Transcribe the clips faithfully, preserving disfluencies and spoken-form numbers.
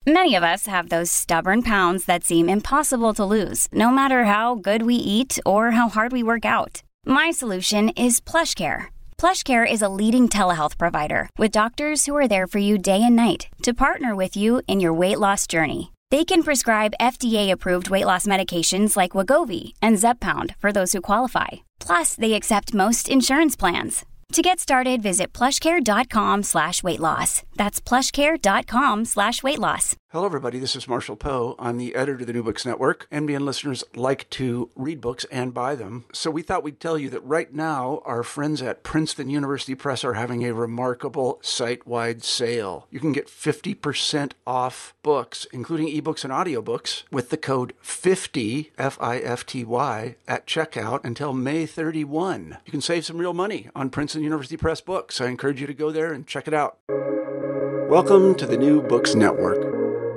Many of us have those stubborn pounds that seem impossible to lose, no matter how good we eat or how hard we work out. My solution is PlushCare. PlushCare is a leading telehealth provider with doctors who are there for you day and night to partner with you in your weight loss journey. They can prescribe F D A-approved weight loss medications like Wegovy and Zepbound for those who qualify. Plus, they accept most insurance plans. To get started, visit plushcare.com slash weight loss. That's plushcare.com slash weight loss. Hello, everybody. This is Marshall Poe. I'm the editor of the New Books Network. N B N listeners like to read books and buy them. So we thought we'd tell you that right now, our friends at Princeton University Press are having a remarkable site-wide sale. You can get fifty percent off books, including ebooks and audiobooks, with the code fifty, F I F T Y, at checkout until May thirty-first. You can save some real money on Princeton University Press books. I encourage you to go there and check it out. Welcome to the New Books Network.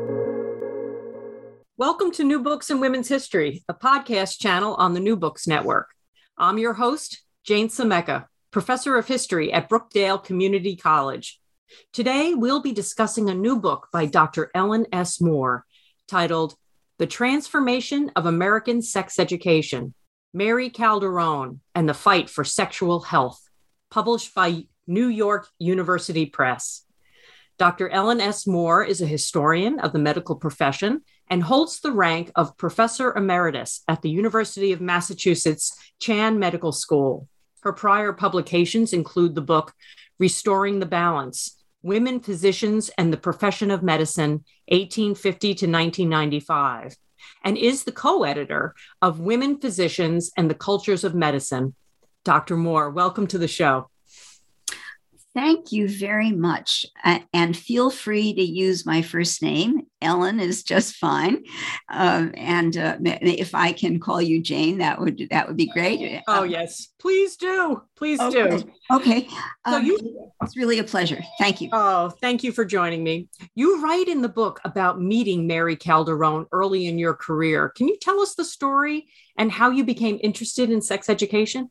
Welcome to New Books in Women's History, a podcast channel on the New Books Network. I'm your host, Jane Sameka, professor of history at Brookdale Community College. Today, we'll be discussing a new book by Doctor Ellen S. Moore titled The Transformation of American Sex Education, Mary Calderone and the Fight for Sexual Health, published by New York University Press. Doctor Ellen S. Moore is a historian of the medical profession and holds the rank of Professor Emeritus at the University of Massachusetts Chan Medical School. Her prior publications include the book Restoring the Balance, Women Physicians and the Profession of Medicine, eighteen fifty to nineteen ninety-five, and is the co-editor of Women Physicians and the Cultures of Medicine. Doctor Moore, welcome to the show. Thank you very much. Uh, and feel free to use my first name. Ellen is just fine. Um, and uh, if I can call you Jane, that would that would be great. Oh, um, yes. Please do. Please okay. do. Okay. Um, so you, it's really a pleasure. Thank you. Oh, thank you for joining me. You write in the book about meeting Mary Calderone early in your career. Can you tell us the story and how you became interested in sex education?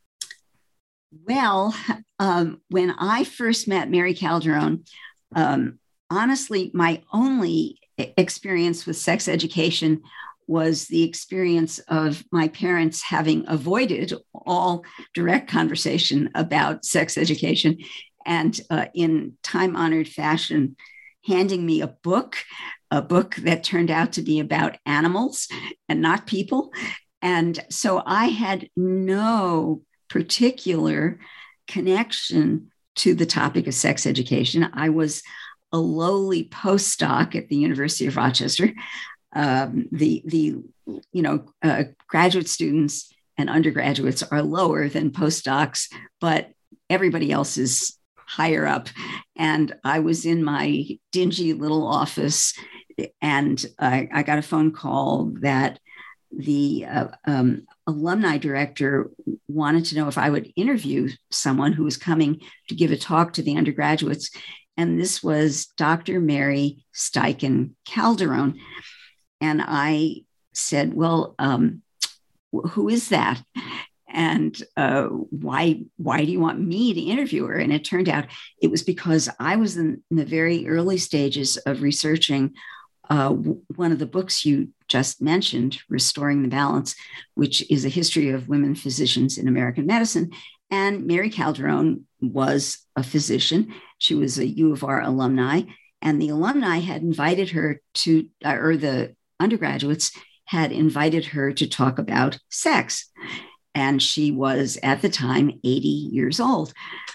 Well, um, when I first met Mary Calderone, um, honestly, my only experience with sex education was the experience of my parents having avoided all direct conversation about sex education and uh, in time-honored fashion, handing me a book, a book that turned out to be about animals and not people. And so I had no particular connection to the topic of sex education. I was a lowly postdoc at the University of Rochester. Um, the, the you know, uh, graduate students and undergraduates are lower than postdocs, but everybody else is higher up. And I was in my dingy little office, and I, I got a phone call that the uh, um, alumni director wanted to know if I would interview someone who was coming to give a talk to the undergraduates. And this was Doctor Mary Steichen Calderone. And I said, well, um, who is that? And uh, why, why do you want me to interview her? And it turned out it was because I was in, in the very early stages of researching Uh, one of the books you just mentioned, Restoring the Balance, which is a history of women physicians in American medicine. And Mary Calderone was a physician. She was a U of R alumni, and the alumni had invited her to, or the undergraduates had invited her to talk about sex. And she was at the time eighty years old.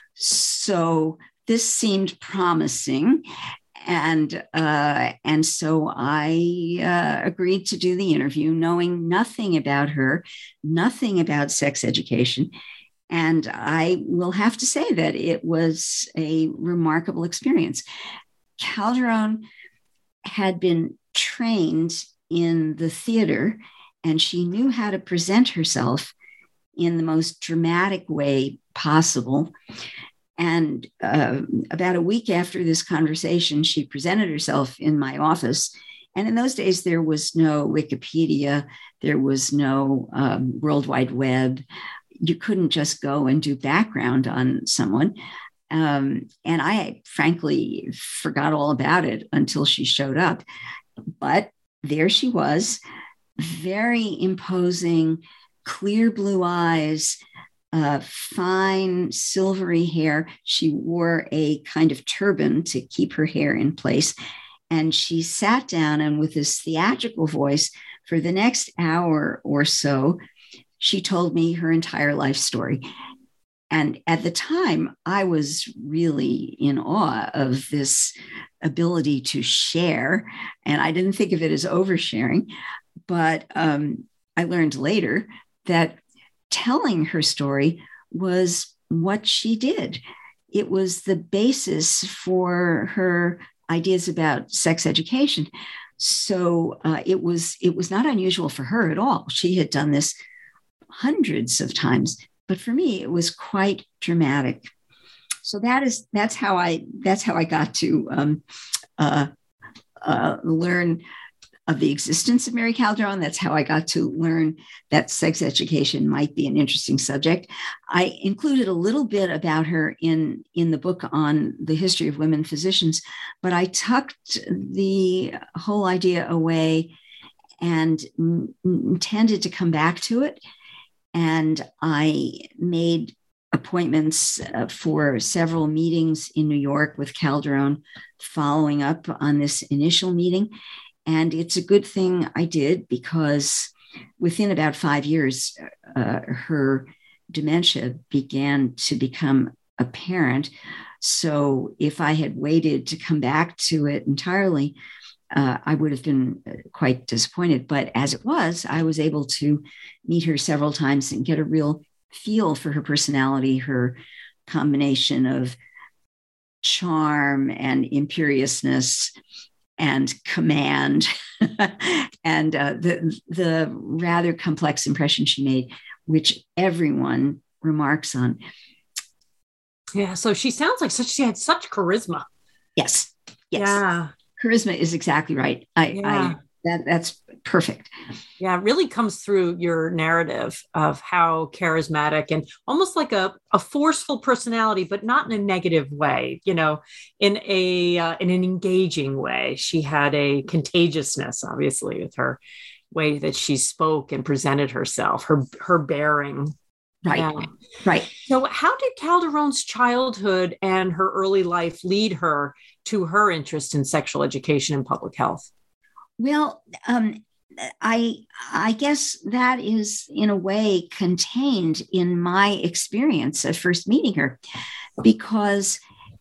So this seemed promising. And uh, and so I uh, agreed to do the interview, knowing nothing about her, nothing about sex education. And I will have to say that it was a remarkable experience. Calderone had been trained in the theater, and she knew how to present herself in the most dramatic way possible. And uh, about a week after this conversation, she presented herself in my office. And in those days, there was no Wikipedia. There was no um, World Wide Web. You couldn't just go and do background on someone. Um, and I frankly forgot all about it until she showed up. But there she was, very imposing, clear blue eyes, uh, fine silvery hair. She wore a kind of turban to keep her hair in place. And she sat down, and with this theatrical voice, for the next hour or so, she told me her entire life story. And at the time, I was really in awe of this ability to share. And I didn't think of it as oversharing. But um, I learned later that telling her story was what she did. It was the basis for her ideas about sex education. So uh, it was it was not unusual for her at all. She had done this hundreds of times, but for me, it was quite dramatic. So that is that's how I that's how I got to um, uh, uh, learn of the existence of Mary Calderon. That's how I got to learn that sex education might be an interesting subject. I included a little bit about her in, in the book on the history of women physicians, but I tucked the whole idea away and n- intended to come back to it. And I made appointments uh, for several meetings in New York with Calderon, following up on this initial meeting. And it's a good thing I did, because within about five years, uh, her dementia began to become apparent. So if I had waited to come back to it entirely, uh, I would have been quite disappointed. But as it was, I was able to meet her several times and get a real feel for her personality, her combination of charm and imperiousness and command, and uh, the, the rather complex impression she made, which everyone remarks on. Yeah, so she sounds like such, she had such charisma. Yes, yes. Yeah. Charisma is exactly right. I, yeah. I that that's perfect. Yeah, it really comes through your narrative of how charismatic and almost like a, a forceful personality, but not in a negative way, you know, in a uh, in an engaging way. She had a contagiousness, obviously, with her way that she spoke and presented herself, her her bearing. Right, yeah. right. So how did Calderon's childhood and her early life lead her to her interest in sexual education and public health? Well, um, I I guess that is in a way contained in my experience of first meeting her, because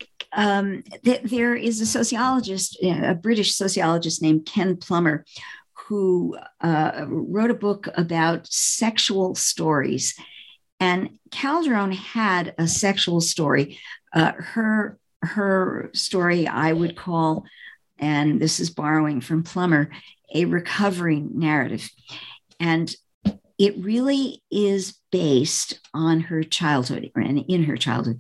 um, th- there is a sociologist, a British sociologist named Ken Plummer, who uh, wrote a book about sexual stories. And Calderon had a sexual story. Uh, her her story I would call, and this is borrowing from Plummer, a recovery narrative. And it really is based on her childhood and in her childhood.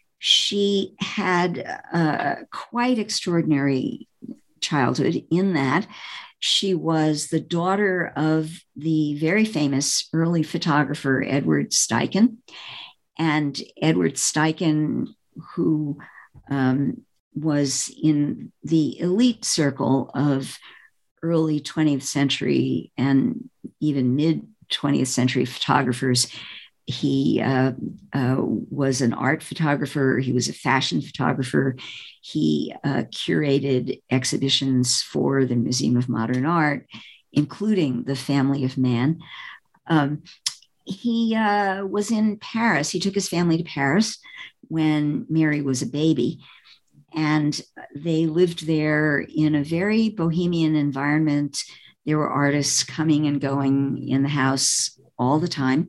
She had a quite extraordinary childhood in that she was the daughter of the very famous early photographer, Edward Steichen. And Edward Steichen, who um, was in the elite circle of early twentieth century and even mid twentieth century photographers. He uh, uh, was an art photographer. He was a fashion photographer. He uh, curated exhibitions for the Museum of Modern Art, including the Family of Man. Um, he uh, was in Paris. He took his family to Paris when Mary was a baby. And they lived there in a very bohemian environment. There were artists coming and going in the house all the time.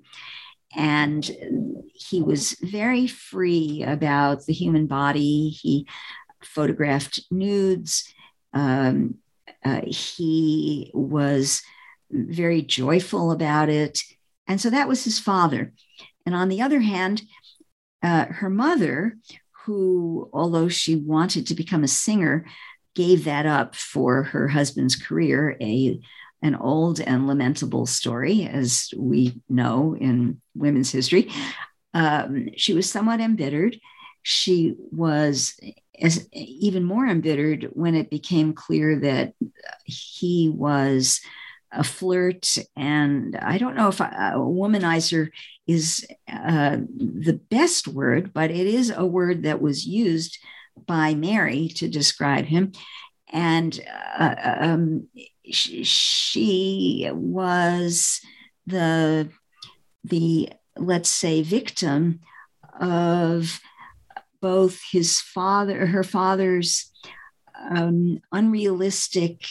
And he was very free about the human body. He photographed nudes. Um, uh, he was very joyful about it. And so that was his father. And on the other hand, uh, her mother, who, although she wanted to become a singer, gave that up for her husband's career, a, an old and lamentable story, as we know in women's history. Um, she was somewhat embittered. she was as, even more embittered when it became clear that he was a flirt. And I don't know if a, a womanizer is uh, the best word, but it is a word that was used by Mary to describe him. And uh, um, she, she was the, the, let's say, victim of both his father, her father's um, unrealistic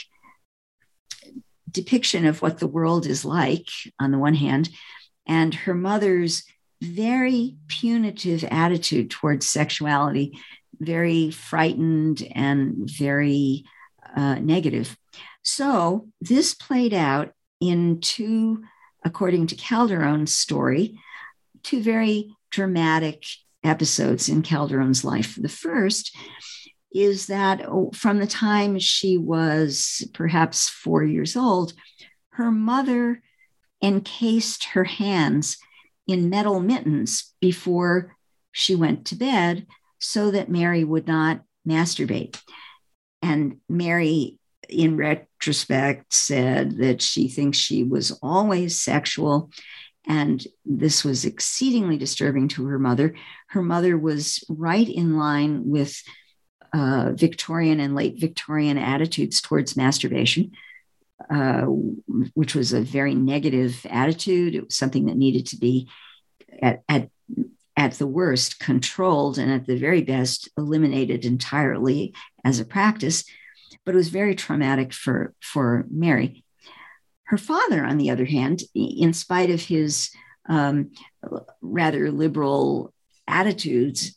depiction of what the world is like, on the one hand, and her mother's very punitive attitude towards sexuality, very frightened and very uh, negative. So this played out in two, according to Calderon's story, two very dramatic episodes in Calderon's life. The first is that from the time she was perhaps four years old, her mother encased her hands in metal mittens before she went to bed so that Mary would not masturbate. And Mary, in retrospect, said that she thinks she was always sexual, and this was exceedingly disturbing to her mother. Her mother was right in line with uh, Victorian and late Victorian attitudes towards masturbation, uh, which was a very negative attitude. It was something that needed to be, at, at, at the worst, controlled, and at the very best, eliminated entirely as a practice. But it was very traumatic for, for Mary. Her father, on the other hand, in spite of his um, rather liberal attitudes,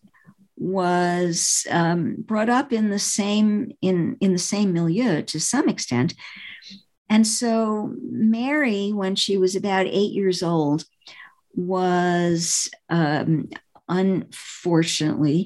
was um, brought up in the same in, in the same milieu to some extent. And so Mary, when she was about eight years old, was um, unfortunately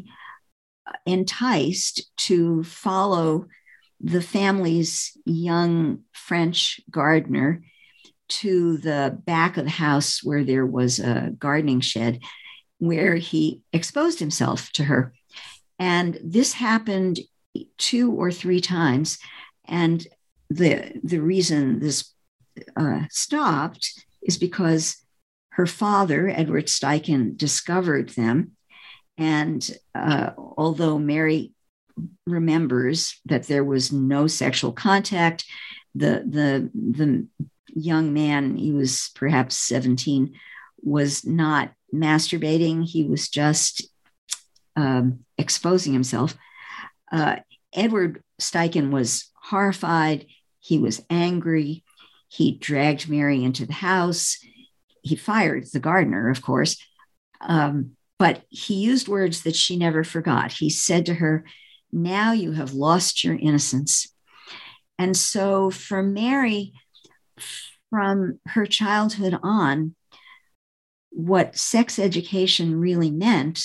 enticed to follow the family's young French gardener to the back of the house where there was a gardening shed, where he exposed himself to her. And this happened two or three times. And the, the reason this uh, stopped is because her father, Edward Steichen, discovered them. And uh, although Mary remembers that there was no sexual contact, the the the young man, he was perhaps seventeen, was not masturbating. He was just um, exposing himself. Uh, Edward Steichen was horrified. He was angry. He dragged Mary into the house. He fired the gardener, of course, um, but he used words that she never forgot. He said to her, "Now you have lost your innocence." And so for Mary, from her childhood on, what sex education really meant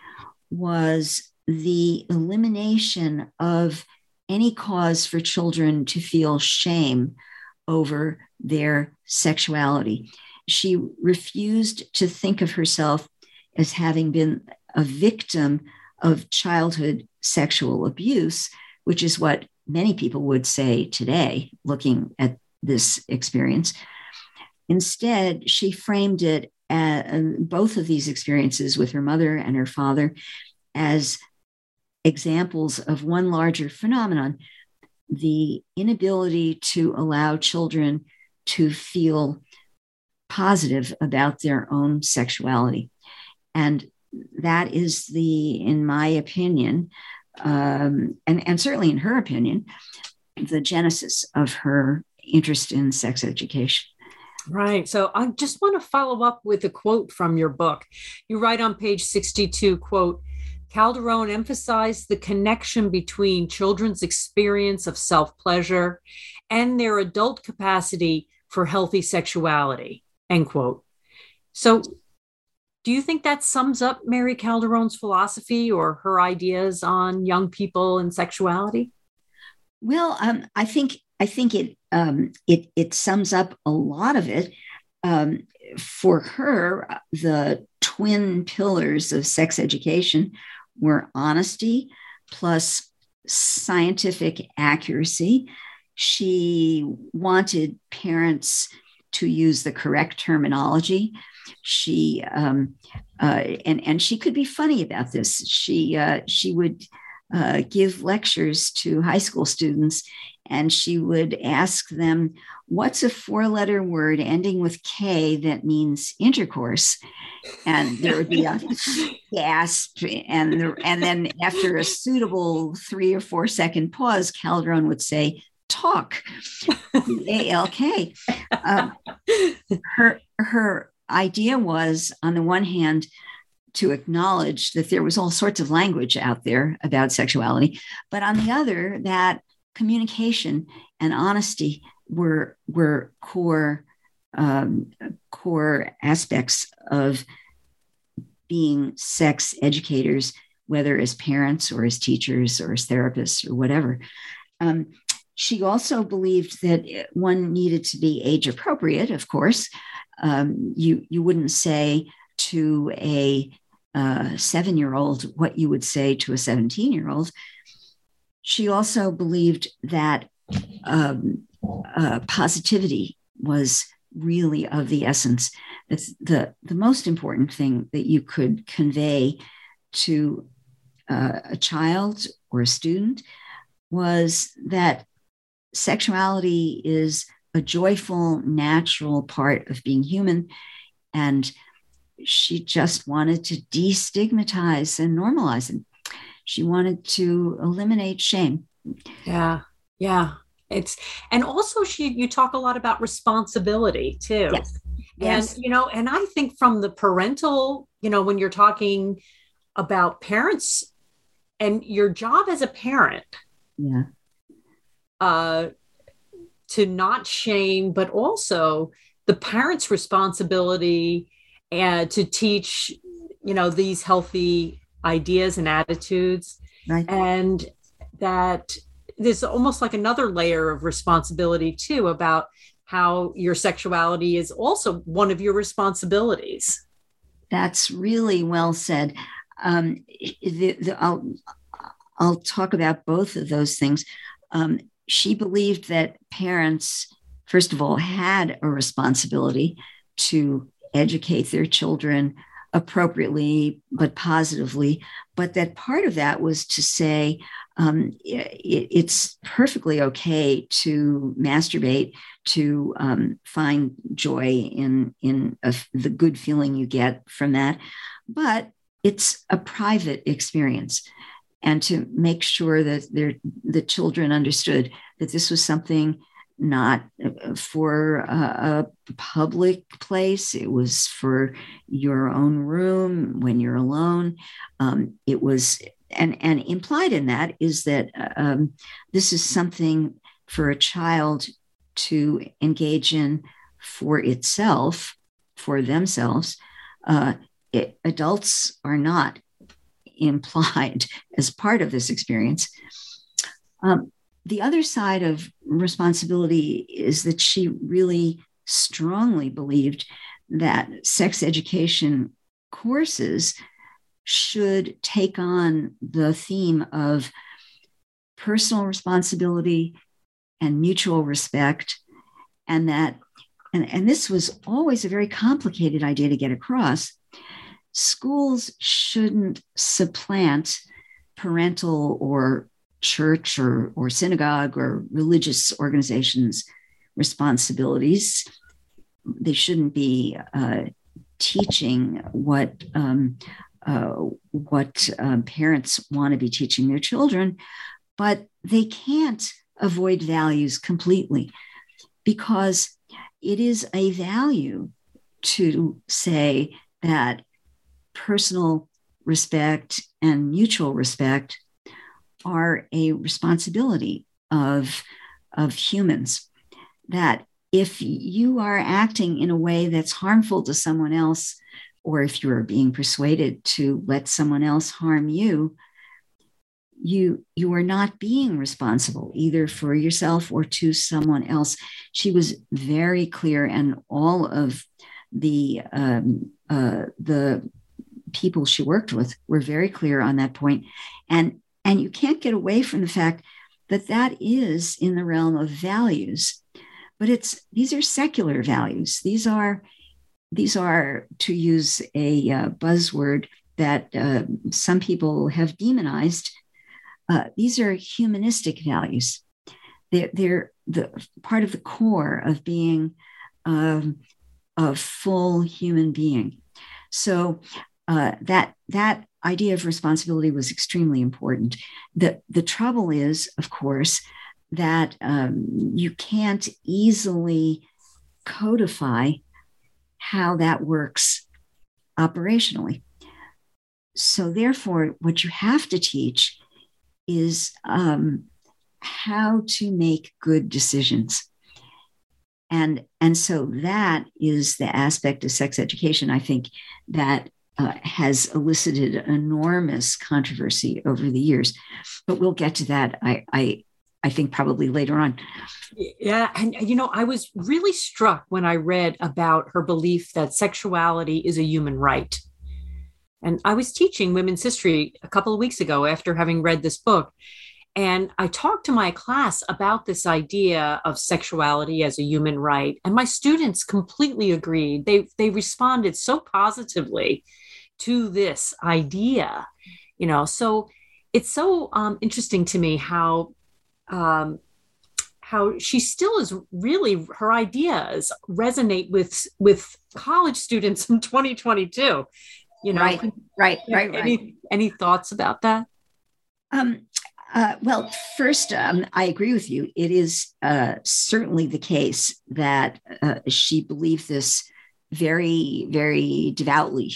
was the elimination of any cause for children to feel shame over their sexuality. She refused to think of herself as having been a victim of childhood sexual abuse, which is what many people would say today, looking at this experience. Instead, she framed it, as, both of these experiences with her mother and her father, as examples of one larger phenomenon: the inability to allow children to feel positive about their own sexuality. And that is the, in my opinion, um, and, and certainly in her opinion, the genesis of her interest in sex education. Right. So I just want to follow up with a quote from your book. You write on page sixty-two, quote, "Calderon emphasized the connection between children's experience of self-pleasure and their adult capacity for healthy sexuality," end quote. So do you think that sums up Mary Calderon's philosophy or her ideas on young people and sexuality? Well, um, I think I think it um, it it sums up a lot of it. Um, for her, the twin pillars of sex education were honesty plus scientific accuracy. She wanted parents to use the correct terminology. She um, uh, and and she could be funny about this. She uh, she would uh, give lectures to high school students, and she would ask them, "What's a four-letter word ending with K that means intercourse?" And there would be a gasp, and the, and then after a suitable three or four second pause, Calderon would say, "Talk," A L K. Um, her her idea was, on the one hand, to acknowledge that there was all sorts of language out there about sexuality, but on the other, that communication and honesty were were core um, core aspects of being sex educators, whether as parents or as teachers or as therapists or whatever. Um, she also believed that one needed to be age appropriate. Of course, um, you you wouldn't say to a uh, seven-year-old what you would say to a seventeen-year-old. She also believed that um, uh, positivity was really of the essence. It's the, the most important thing that you could convey to uh, a child or a student was that sexuality is a joyful, natural part of being human. And she just wanted to destigmatize and normalize it. She wanted to eliminate shame. Yeah, yeah. It's and also she you talk a lot about responsibility too. Yes. And Yes. you know, and I think from the parental, you know, when you're talking about parents and your job as a parent, Yeah. uh, to not shame, but also the parent's responsibility and to teach, you know, these healthy ideas and attitudes. Right. And that there's almost like another layer of responsibility too, about how your sexuality is also one of your responsibilities. That's really well said. Um, the, the, I'll, I'll talk about both of those things. Um, she believed that parents, first of all, had a responsibility to educate their children appropriately, but positively, but that part of that was to say, um, it, it's perfectly okay to masturbate, to um, find joy in, in a, the good feeling you get from that, but it's a private experience. And to make sure that the children understood that this was something not for a, a public place. It was for your own room when you're alone. Um, it was, and, and implied in that is that um, this is something for a child to engage in for itself, for themselves. Uh, it, adults are not implied as part of this experience. Um, the other side of responsibility is that she really strongly believed that sex education courses should take on the theme of personal responsibility and mutual respect, and that, and, and this was always a very complicated idea to get across. Schools shouldn't supplant parental or church or, or synagogue or religious organizations' responsibilities. They shouldn't be uh, teaching what um, uh, what um, parents want to be teaching their children, but they can't avoid values completely, because it is a value to say that personal respect and mutual respect are a responsibility of, of humans. That if you are acting in a way that's harmful to someone else, or if you're being persuaded to let someone else harm you, you, you are not being responsible either for yourself or to someone else. She was very clear, and all of the, um, uh, the people she worked with were very clear on that point. And, and you can't get away from the fact that that is in the realm of values, but it's, these are secular values. These are, these are, to use a uh, buzzword that uh, some people have demonized, uh, these are humanistic values. They're, they're the part of the core of being um, a full human being. So uh, that that idea of responsibility was extremely important. The, the trouble is, of course, that um, you can't easily codify how that works operationally. So therefore, what you have to teach is um, how to make good decisions. And, and so that is the aspect of sex education, I think, that uh, has elicited enormous controversy over the years. But we'll get to that, I, I, I think, probably later on. Yeah. And, you know, I was really struck when I read about her belief that sexuality is a human right. And I was teaching women's history a couple of weeks ago after having read this book. And I talked to my class about this idea of sexuality as a human right. And my students completely agreed. They, they responded so positively to this idea, you know. So it's so um, interesting to me how, um, how she still is really, her ideas resonate with, with college students in twenty twenty-two. You know, right, right, right, any, right. Any thoughts about that? Um, uh, well, first, um, I agree with you. It is uh, certainly the case that uh, she believed this very, very devoutly,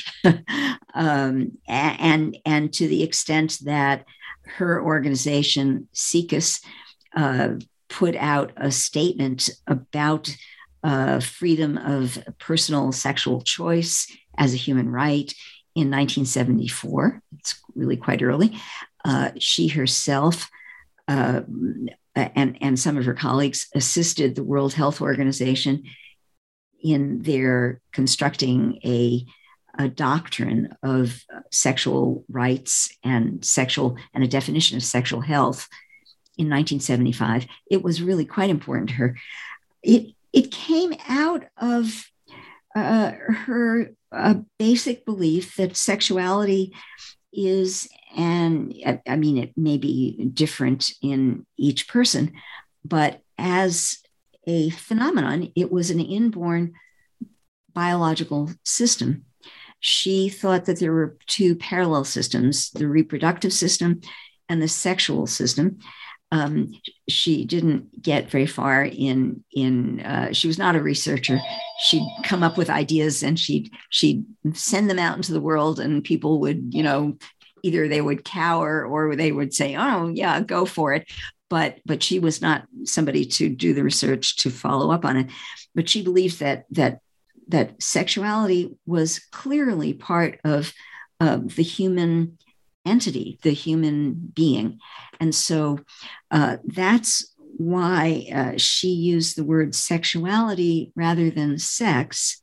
um, and and to the extent that her organization, SIECUS, uh, put out a statement about uh, freedom of personal sexual choice as a human right in nineteen seventy-four. It's really quite early. Uh, she herself uh, and, and some of her colleagues assisted the World Health Organization in their constructing a, a doctrine of sexual rights and sexual and a definition of sexual health in nineteen seventy-five. It was really quite important to her. It, it came out of uh, her a basic belief that sexuality is, and I, I mean, it may be different in each person, but as a phenomenon, it was an inborn biological system. She thought that there were two parallel systems, the reproductive system and the sexual system. Um, she didn't get very far in, in uh, she was not a researcher. She'd come up with ideas and she'd, she'd send them out into the world, and people would, you know, either they would cower or they would say, oh yeah, go for it. But, but she was not somebody to do the research to follow up on it. But she believed that, that, that sexuality was clearly part of uh, the human entity, the human being. And so uh, that's why uh, she used the word sexuality rather than sex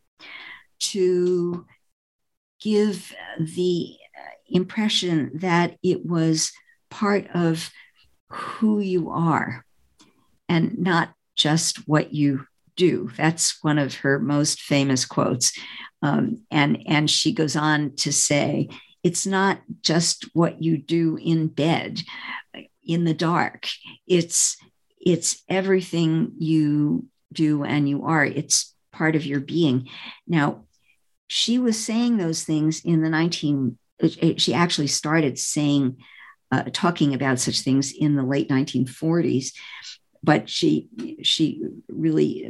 to give the impression that it was part of who you are and not just what you do. That's one of her most famous quotes. Um, and, and she goes on to say, it's not just what you do in bed, in the dark. It's, it's everything you do and you are. It's part of your being. Now, she was saying those things in the nineteen, she actually started saying, uh, talking about such things in the late nineteen forties, but she, she really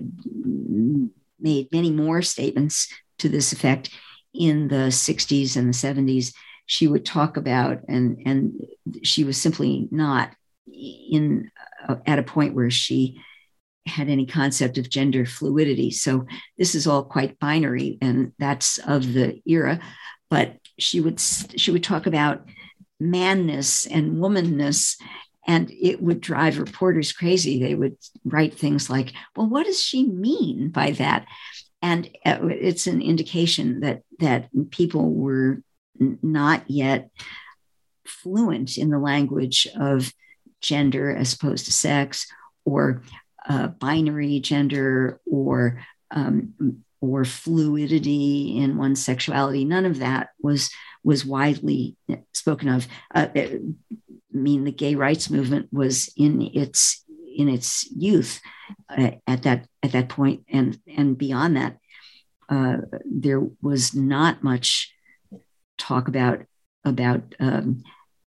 made many more statements to this effect in the sixties and the seventies. She would talk about, and, and she was simply not in uh, at a point where she had any concept of gender fluidity. So this is all quite binary, and that's of the era. But she would she would talk about manness and womanness, and it would drive reporters crazy. They would write things like, well, what does she mean by that? And it's an indication that that people were n- not yet fluent in the language of gender as opposed to sex, or uh, binary gender, or um, or fluidity in one's sexuality. None of that was was widely spoken of. Uh, I mean, the gay rights movement was in its in its youth uh, at that at that point, and and beyond that, uh, there was not much talk about about um,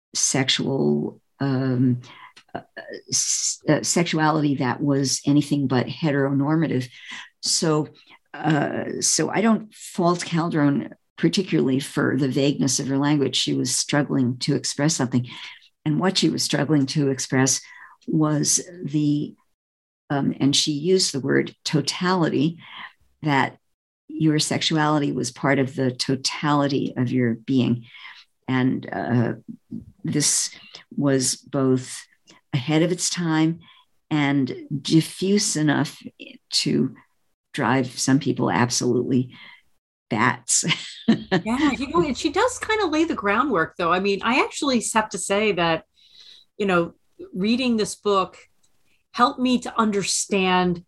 sexual um, uh, uh, sexuality that was anything but heteronormative. So, uh, so I don't fault Calderon particularly for the vagueness of her language. She was struggling to express something, and what she was struggling to express was the, um, and she used the word totality, that your sexuality was part of the totality of your being. And uh, this was both ahead of its time and diffuse enough to drive some people absolutely bats. Yeah, you know, and she does kind of lay the groundwork, though. I mean, I actually have to say that, you know, reading this book helped me to understand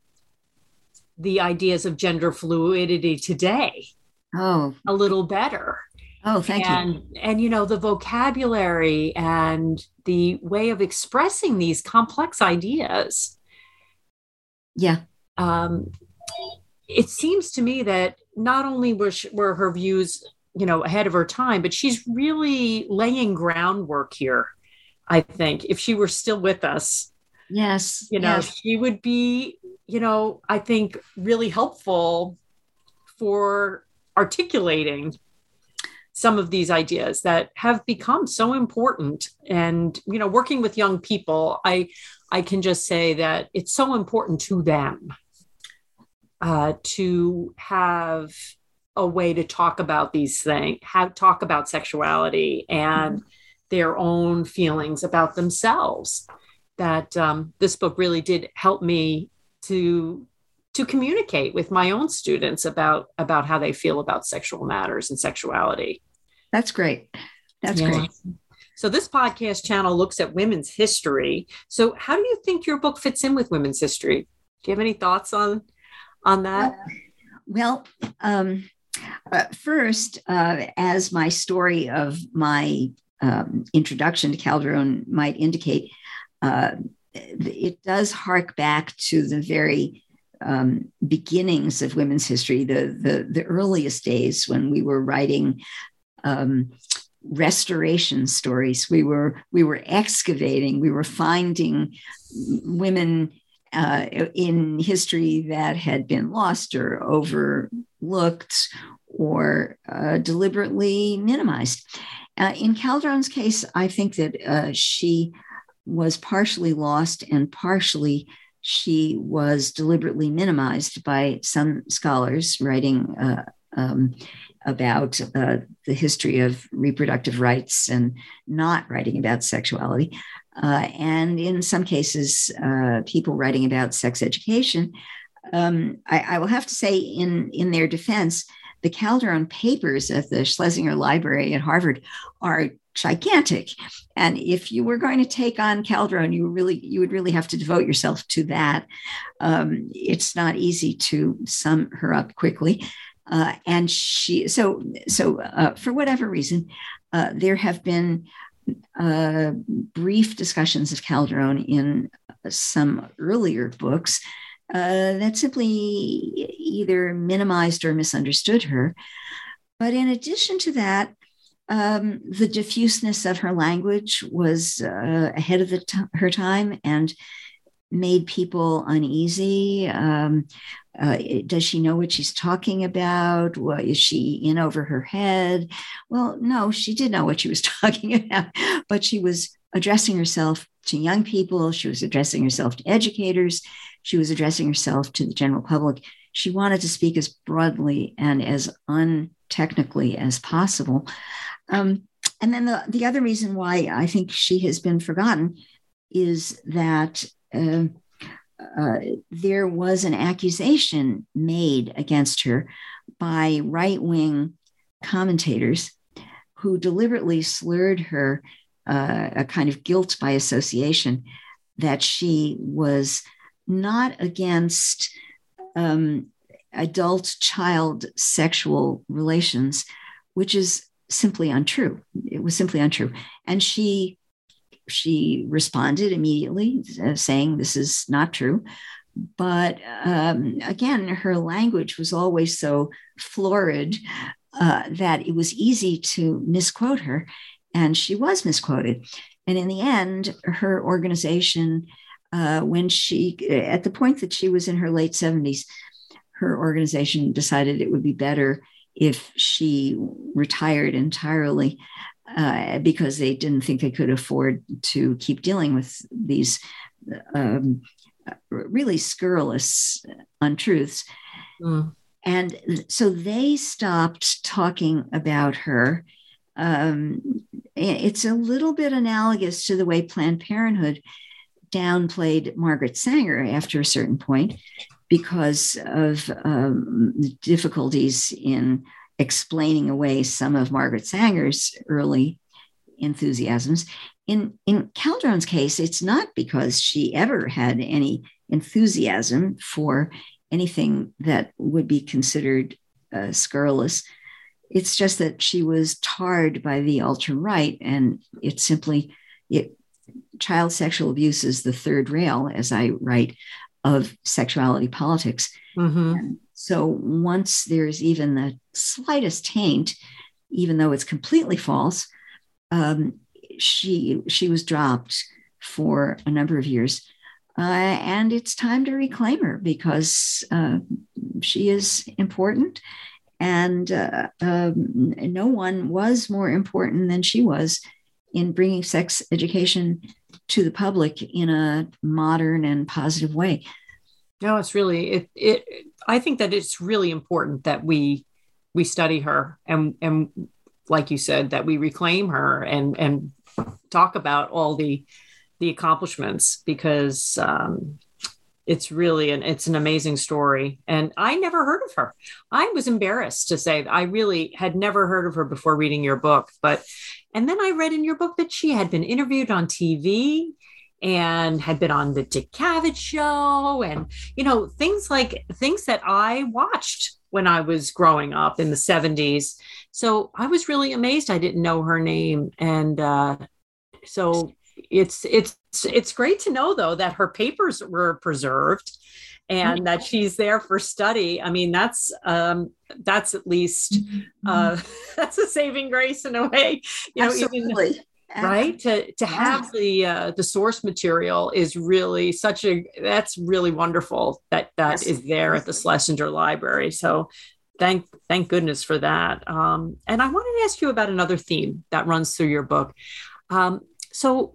the ideas of gender fluidity today Oh, a little better. oh, thank and, you. And, you know, the vocabulary and the way of expressing these complex ideas. Yeah. Um, it seems to me that not only were, she, were her views, you know, ahead of her time, but she's really laying groundwork here. I think if she were still with us, Yes. you know, yes. she would be, you know, I think really helpful for articulating some of these ideas that have become so important. And, you know, working with young people, I, I can just say that it's so important to them uh, to have a way to talk about these things, have talk about sexuality and mm-hmm. their own feelings about themselves. That um, this book really did help me to to communicate with my own students about about how they feel about sexual matters and sexuality. That's great. That's yeah. great. So this podcast channel looks at women's history. So how do you think your book fits in with women's history? Do you have any thoughts on on that? Well, um, uh, first, uh, as my story of my um, introduction to Calderon might indicate, uh, it does hark back to the very um, beginnings of women's history, the, the the earliest days when we were writing um, restoration stories. We were we were excavating. We were finding women uh, in history that had been lost or overlooked or uh, deliberately minimized. Uh, in Calderon's case, I think that uh, she was partially lost and partially she was deliberately minimized by some scholars writing uh, um, about uh, the history of reproductive rights and not writing about sexuality. Uh, and in some cases, uh, people writing about sex education. Um, I, I will have to say in, in their defense, the Calderon papers at the Schlesinger Library at Harvard are gigantic. And if you were going to take on Calderon, you really you would really have to devote yourself to that. Um, it's not easy to sum her up quickly. Uh, and she, so, so uh, for whatever reason, uh, there have been uh, brief discussions of Calderon in some earlier books uh, that simply either minimized or misunderstood her. But in addition to that, um, the diffuseness of her language was uh, ahead of the t- her time and made people uneasy. Um, uh, does she know what she's talking about? Well, is she in over her head? Well, no, she did know what she was talking about, but she was addressing herself to young people. She was addressing herself to educators. She was addressing herself to the general public. She wanted to speak as broadly and as untechnically as possible. Um, and then the, the other reason why I think she has been forgotten is that uh, uh, there was an accusation made against her by right-wing commentators who deliberately slurred her, uh, a kind of guilt by association, that she was not against um, adult child sexual relations, which is simply untrue. It was simply untrue. And she she responded immediately, uh, saying this is not true. But um, again, her language was always so florid uh, that it was easy to misquote her. And she was misquoted. And in the end, her organization, uh, when she, at the point that she was in her late seventies, her organization decided it would be better if she retired entirely, uh, because they didn't think they could afford to keep dealing with these um, really scurrilous untruths. Mm. And so they stopped talking about her. Um, it's a little bit analogous to the way Planned Parenthood downplayed Margaret Sanger after a certain point because of um, difficulties in explaining away some of Margaret Sanger's early enthusiasms. In, in Calderon's case, it's not because she ever had any enthusiasm for anything that would be considered uh, scurrilous. It's just that she was tarred by the ultra-right, and it simply, it, child sexual abuse is the third rail, as I write, of sexuality politics. Mm-hmm. And so once there's even the slightest taint, even though it's completely false, um, she she was dropped for a number of years. Uh, and it's time to reclaim her because uh, she is important. And uh, um, no one was more important than she was in bringing sex education to the public in a modern and positive way. No, it's really, it, it, I think that it's really important that we, we study her and, and like you said, that we reclaim her and, and talk about all the, the accomplishments, because um, it's really an, it's an amazing story. And I never heard of her. I was embarrassed to say I really had never heard of her before reading your book, but, and then I read in your book that she had been interviewed on T V and had been on the Dick Cavett show, and, you know, things like things that I watched when I was growing up in the seventies. So I was really amazed I didn't know her name. And uh, so it's, it's, it's great to know though, that her papers were preserved and that she's there for study. I mean, that's, um, that's at least, uh, that's a saving grace in a way, you know, Absolutely. even, right. To, to have the, uh, the source material is really such a, that's really wonderful that that yes. is there at the Schlesinger Library. So thank, thank goodness for that. Um, and I wanted to ask you about another theme that runs through your book. Um, so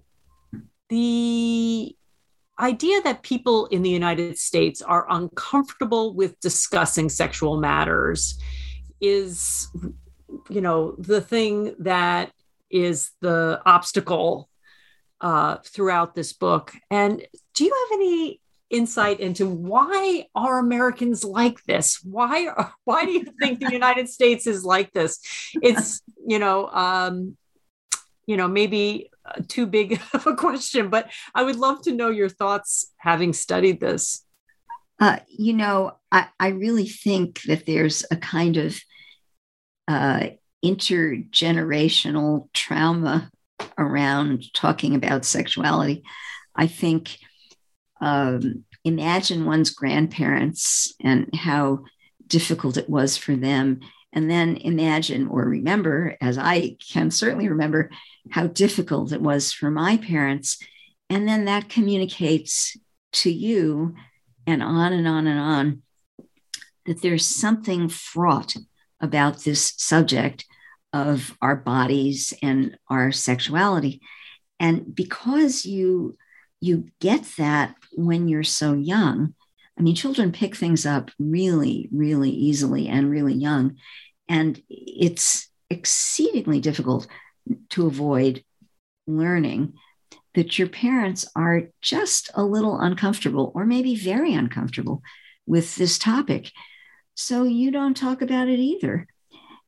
the idea that people in the United States are uncomfortable with discussing sexual matters is, you know, the thing that is the obstacle uh, throughout this book. And do you have any insight into why are Americans like this? Why, are, why do you think the United States is like this? It's, you know, um, you know, maybe too big of a question, but I would love to know your thoughts having studied this. Uh, you know, I, I really think that there's a kind of uh, intergenerational trauma around talking about sexuality. I think, um, imagine one's grandparents and how difficult it was for them. And then imagine or remember, as I can certainly remember, how difficult it was for my parents. And then that communicates to you and on and on and on that there's something fraught about this subject of our bodies and our sexuality. And because you, you get that when you're so young, I mean, children pick things up really, really easily and really young. And it's exceedingly difficult to avoid learning that your parents are just a little uncomfortable or maybe very uncomfortable with this topic. So you don't talk about it either.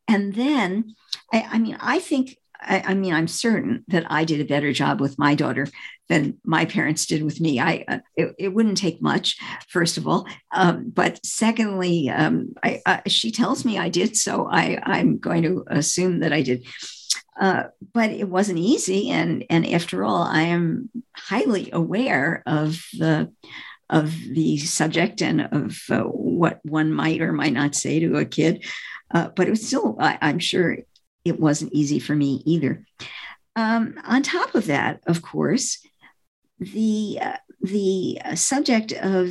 and then, I, I mean, I think, I, I mean, I'm certain that I did a better job with my daughter than my parents did with me. I uh, it, it wouldn't take much, first of all, um, but secondly, um, I, uh, she tells me I did, so I, I'm going to assume that I did. Uh, but it wasn't easy, and and after all, I am highly aware of the of the subject and of uh, what one might or might not say to a kid. Uh, but it was still, I, I'm sure, it wasn't easy for me either. Um, on top of that, of course, the uh, the subject of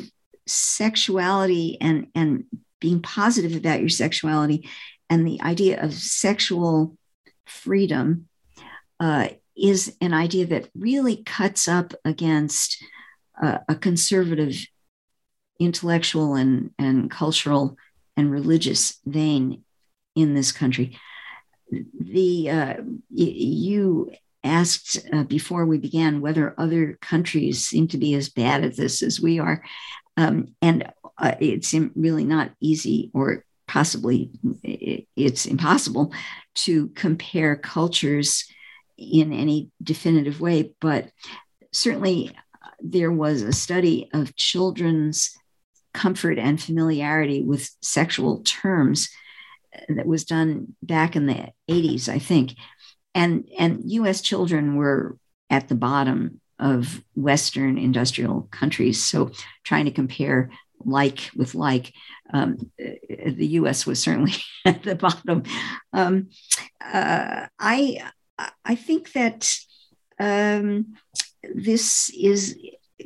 sexuality and and being positive about your sexuality and the idea of sexual freedom uh, is an idea that really cuts up against uh, a conservative intellectual and, and cultural and religious vein in this country. The uh, y- you asked uh, before we began whether other countries seem to be as bad at this as we are, um, and uh, it's really not easy, or possibly it's impossible to compare cultures in any definitive way. But certainly there was a study of children's comfort and familiarity with sexual terms that was done back in the eighties, I think. And, and U S children were at the bottom of Western industrial countries. So trying to compare like with like, um, the U S was certainly at the bottom. Um, uh, I I think that um, this is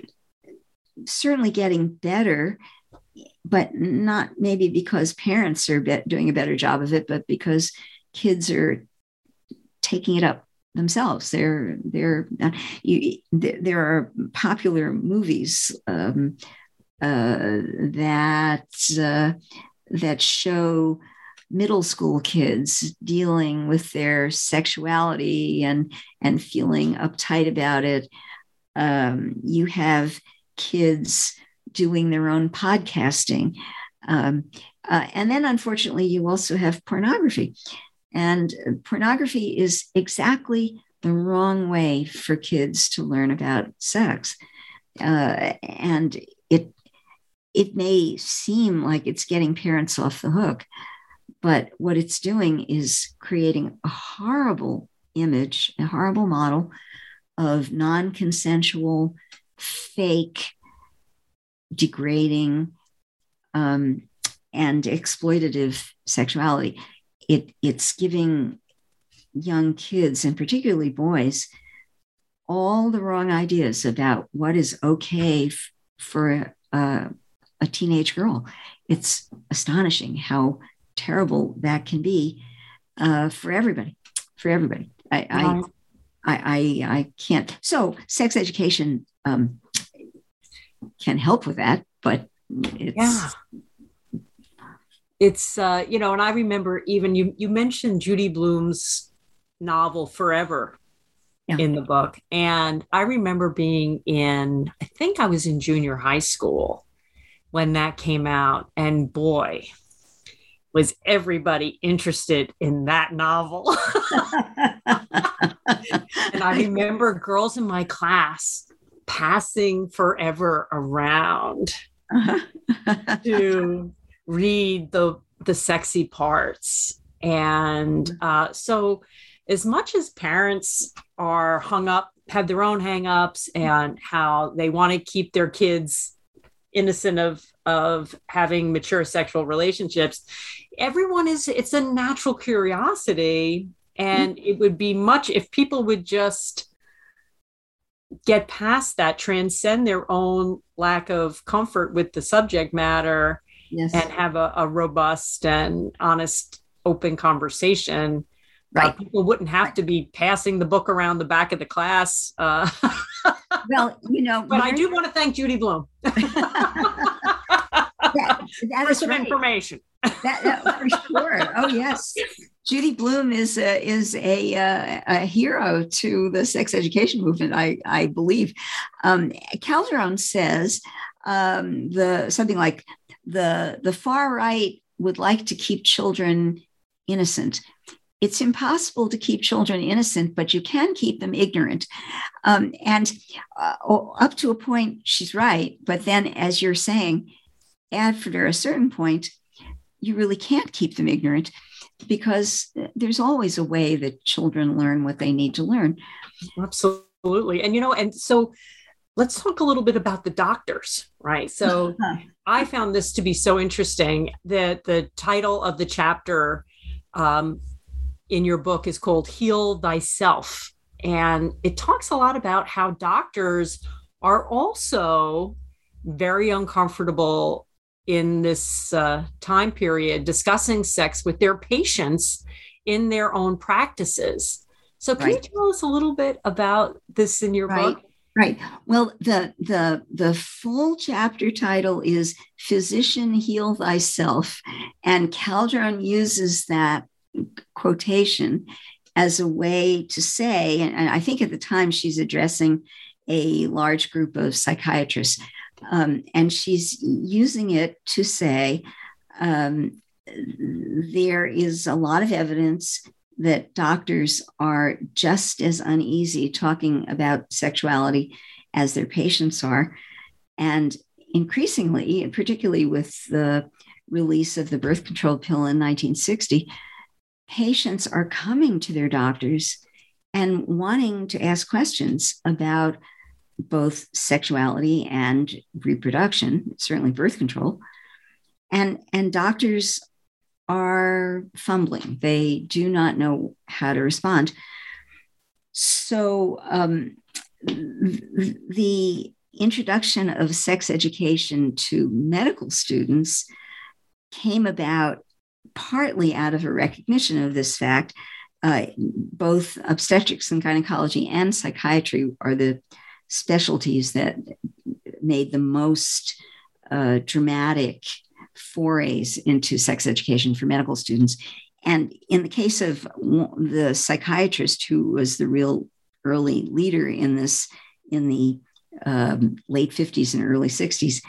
certainly getting better, but not maybe because parents are be- doing a better job of it, but because kids are taking it up themselves. They're they're you, there are popular movies um, uh, that uh, that show middle school kids dealing with their sexuality and and feeling uptight about it. Um, you have kids doing their own podcasting, um, uh, and then unfortunately, you also have pornography. And pornography is exactly the wrong way for kids to learn about sex. Uh, and it it may seem like it's getting parents off the hook, but what it's doing is creating a horrible image, a horrible model of non-consensual, fake, degrading, um, and exploitative sexuality. It, it's giving young kids, and particularly boys, all the wrong ideas about what is okay f- for a, a, a teenage girl. It's astonishing how terrible that can be uh, for everybody, for everybody. I, I, I, I, I can't. So sex education um, can help with that, but it's... Yeah. It's, uh, you know, and I remember even you, you mentioned Judy Blume's novel Forever yeah. in the book. And I remember being in, I think I was in junior high school when that came out. And boy, was everybody interested in that novel. And I remember girls in my class passing Forever around uh-huh. to read the the sexy parts. And uh, so as much as parents are hung up, have their own hang-ups and how they want to keep their kids innocent of of having mature sexual relationships, everyone is, it's a natural curiosity. And mm-hmm. it would be much, if people would just get past that, transcend their own lack of comfort with the subject matter, yes. and have a, a robust and honest, open conversation. Right. Uh, people wouldn't have right. to be passing the book around the back of the class. Uh, well, you know, but I do want to thank Judy Blume that, that for some right. information. that, that for sure. Oh yes, Judy Blume is a, is a uh, a hero to the sex education movement. I I believe. Um, Calderon says um, the something like the the far right would like to keep children innocent. It's impossible to keep children innocent, but you can keep them ignorant. Um, and uh, up to a point, she's right. But then, as you're saying, after a certain point, you really can't keep them ignorant, because there's always a way that children learn what they need to learn. Absolutely. And, you know, and so let's talk a little bit about the doctors, right? So I found this to be so interesting that the title of the chapter um, in your book is called Heal Thyself. And it talks a lot about how doctors are also very uncomfortable in this uh, time period discussing sex with their patients in their own practices. So can right. you tell us a little bit about this in your right. book? Right. Well, the the the full chapter title is Physician Heal Thyself, and Calderon uses that quotation as a way to say, and I think at the time she's addressing a large group of psychiatrists, um, and she's using it to say um, there is a lot of evidence that doctors are just as uneasy talking about sexuality as their patients are. And increasingly, particularly with the release of the birth control pill in nineteen sixty, patients are coming to their doctors and wanting to ask questions about both sexuality and reproduction, certainly birth control. And, and doctors are fumbling. They do not know how to respond. So um, the introduction of sex education to medical students came about partly out of a recognition of this fact. Uh, both obstetrics and gynecology and psychiatry are the specialties that made the most uh, dramatic forays into sex education for medical students. And in the case of the psychiatrist who was the real early leader in this in the um, late fifties and early sixties,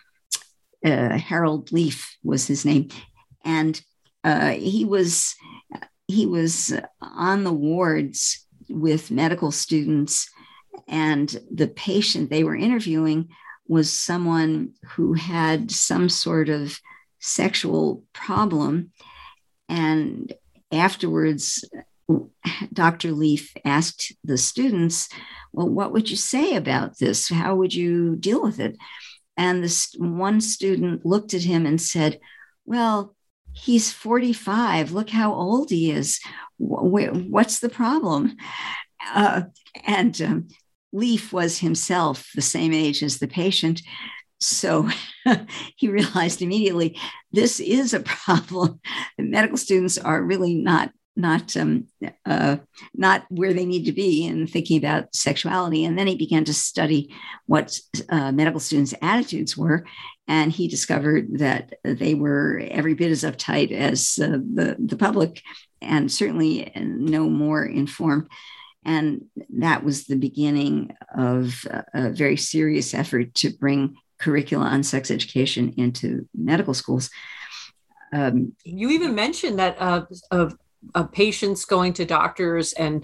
uh, Harold Leaf was his name. And uh, he was he was on the wards with medical students, and the patient they were interviewing was someone who had some sort of sexual problem. And afterwards, Doctor Leaf asked the students, well, what would you say about this? How would you deal with it? And this one student looked at him and said, well, he's forty-five. Look how old he is. What's the problem? Uh, and um, Leaf was himself the same age as the patient. So he realized immediately, this is a problem. The medical students are really not, not, um, uh, not where they need to be in thinking about sexuality. And then he began to study what uh, medical students' attitudes were. And he discovered that they were every bit as uptight as uh, the, the public, and certainly no more informed. And that was the beginning of a very serious effort to bring curricula on sex education into medical schools. Um, you even mentioned that uh, of, of patients going to doctors and,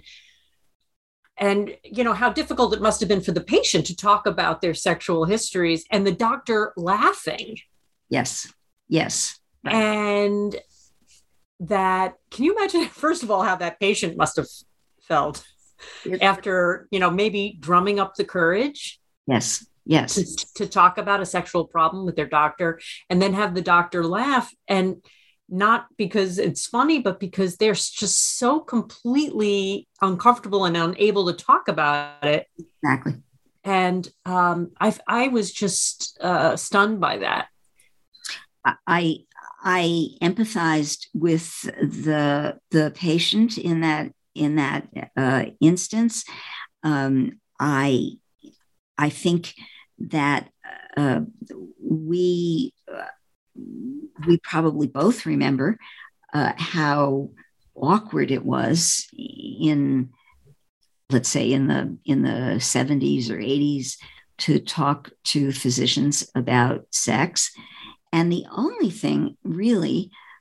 and, you know, how difficult it must have been for the patient to talk about their sexual histories and the doctor laughing. Yes. Yes. Right. And that, can you imagine, first of all, how that patient must have felt after, you know, maybe drumming up the courage? Yes. Yes. To, to talk about a sexual problem with their doctor, and then have the doctor laugh, and not because it's funny, but because they're just so completely uncomfortable and unable to talk about it. Exactly. And um, I, I was just uh, stunned by that. I, I empathized with the, the patient in that, in that uh, instance. Um, I, I think that uh, we uh, we probably both remember uh, how awkward it was in, let's say, in the in the seventies or eighties to talk to physicians about sex, and the only thing really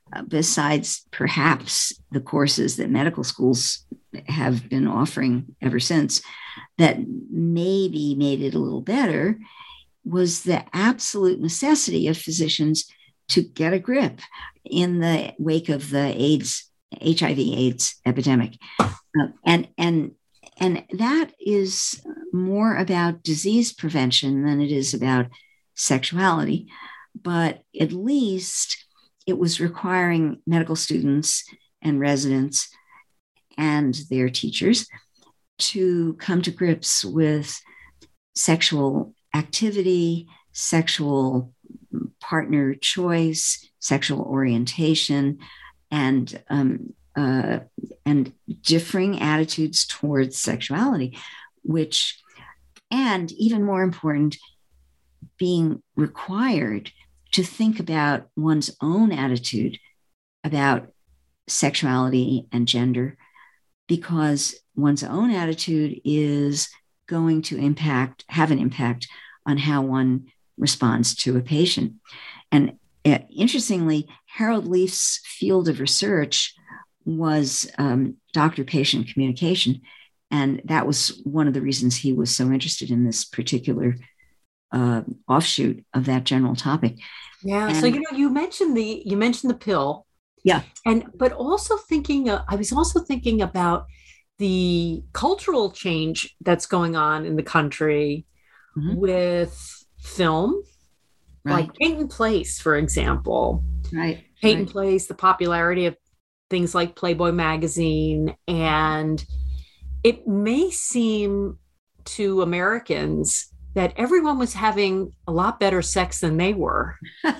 uh, besides perhaps the courses that medical schools have been offering ever since, that maybe made it a little better, was the absolute necessity of physicians to get a grip in the wake of the AIDS, H I V AIDS epidemic. Uh, and, and, and that is more about disease prevention than it is about sexuality. But at least it was requiring medical students and residents and their teachers to come to grips with sexual activity, sexual partner choice, sexual orientation, and um, uh, and differing attitudes towards sexuality, which, and even more important, being required to think about one's own attitude about sexuality and gender, because one's own attitude is going to impact, have an impact on how one responds to a patient. And uh, interestingly, Harold Leif's field of research was um, doctor-patient communication. And that was one of the reasons he was so interested in this particular uh, offshoot of that general topic. Yeah. And, so, you know, you mentioned the, you mentioned the pill. Yeah. And, but also thinking, uh, I was also thinking about the cultural change that's going on in the country mm-hmm. with film, right. like Peyton Place, for example. Right. Peyton right. Place, the popularity of things like Playboy magazine. And it may seem to Americans that everyone was having a lot better sex than they were.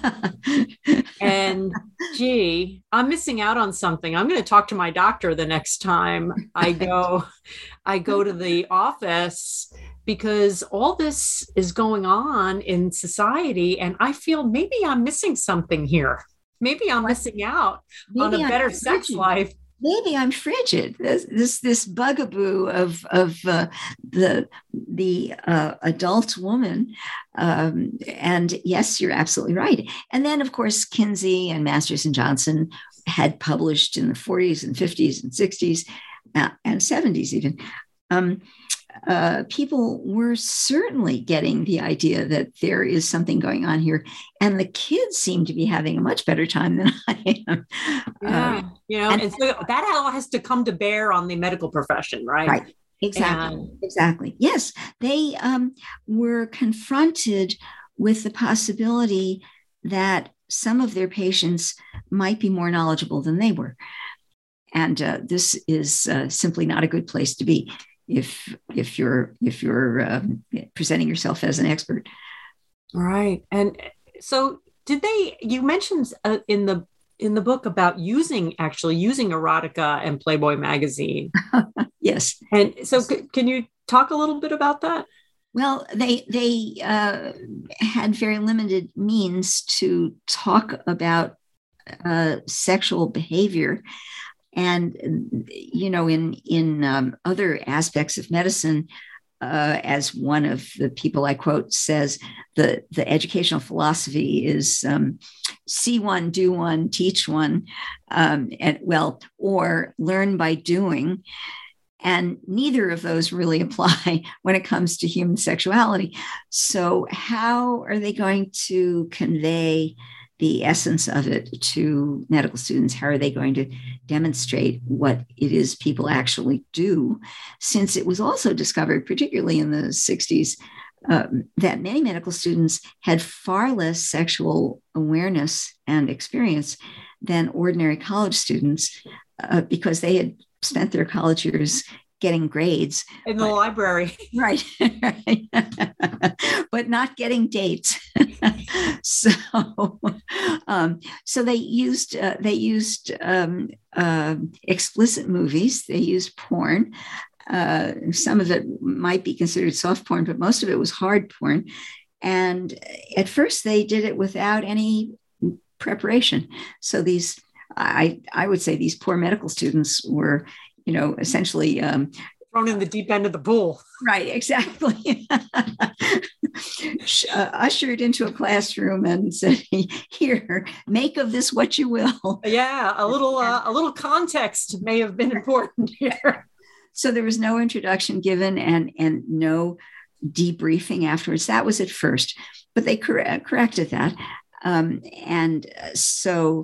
And gee, I'm missing out on something. I'm going to talk to my doctor the next time I go, I go to the office, because all this is going on in society. And I feel maybe I'm missing something here. Maybe I'm missing out maybe on a I'm better sex life. Maybe I'm frigid. This this, this bugaboo of of uh, the the uh, adult woman, um, and yes, you're absolutely right. And then, of course, Kinsey and Masters and Johnson had published in the forties and fifties and sixties uh, and seventies even. Um, uh, people were certainly getting the idea that there is something going on here, and the kids seem to be having a much better time than I am. Yeah, uh, you know, and, and so that all has to come to bear on the medical profession, right? Right. Exactly. And, exactly. Yes, they um, were confronted with the possibility that some of their patients might be more knowledgeable than they were, and uh, this is uh, simply not a good place to be if if you're if you're um, presenting yourself as an expert. Right. And so did they, you mentioned uh, in the in the book about using actually using erotica and Playboy magazine. Yes. And so c- can you talk a little bit about that? Well, they they uh, had very limited means to talk about uh, sexual behavior. And, you know, in, in um, other aspects of medicine, uh, as one of the people I quote says, the, the educational philosophy is um, see one, do one, teach one, um, and well, or learn by doing. And neither of those really apply when it comes to human sexuality. So how are they going to convey the essence of it to medical students? How are they going to demonstrate what it is people actually do? Since it was also discovered, particularly in the sixties, um, that many medical students had far less sexual awareness and experience than ordinary college students uh, because they had spent their college years getting grades in the but, library, right, right. But not getting dates. so, um, so they used uh, they used um, uh, explicit movies. They used porn. Uh, some of it might be considered soft porn, but most of it was hard porn. And at first, they did it without any preparation. So these, I I would say, these poor medical students were, you know, essentially um, Thrown in the deep end of the pool. Right, exactly. uh, ushered into a classroom and said, "Here, make of this what you will." Yeah, a little uh, a little context may have been important here. So there was no introduction given and and no debriefing afterwards. That was at first, but they cor- corrected that, um, and so.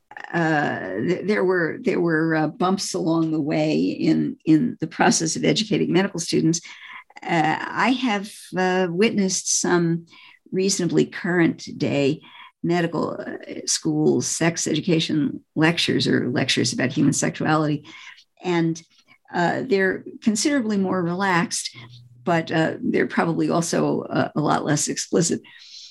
Uh, th- there were there were uh, bumps along the way in in the process of educating medical students. Uh, I have uh, witnessed some reasonably current day medical uh, school sex education lectures or lectures about human sexuality, and uh, they're considerably more relaxed, but uh, they're probably also a, a lot less explicit.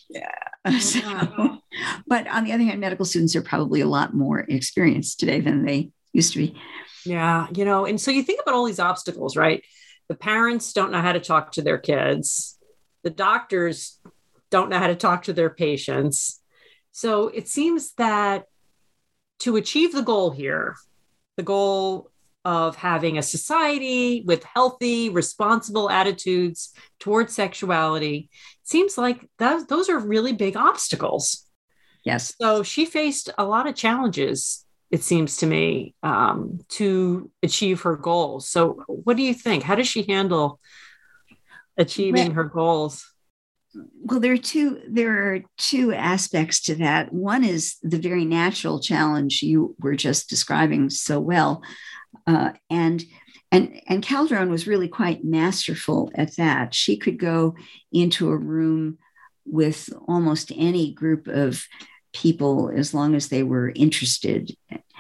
Uh, so, but on the other hand, medical students are probably a lot more experienced today than they used to be. Yeah, you know, and so you think about all these obstacles, right? The parents don't know how to talk to their kids. The doctors don't know how to talk to their patients. So it seems that to achieve the goal here, the goal of having a society with healthy, responsible attitudes towards sexuality, seems like those, those are really big obstacles. Yes. So she faced a lot of challenges, it seems to me, um, to achieve her goals. So what do you think? How does she handle achieving well, her goals? Well, there are two, there are two aspects to that. One is the very natural challenge you were just describing so well. Uh, and and and Calderon was really quite masterful at that. She could go into a room with almost any group of people as long as they were interested,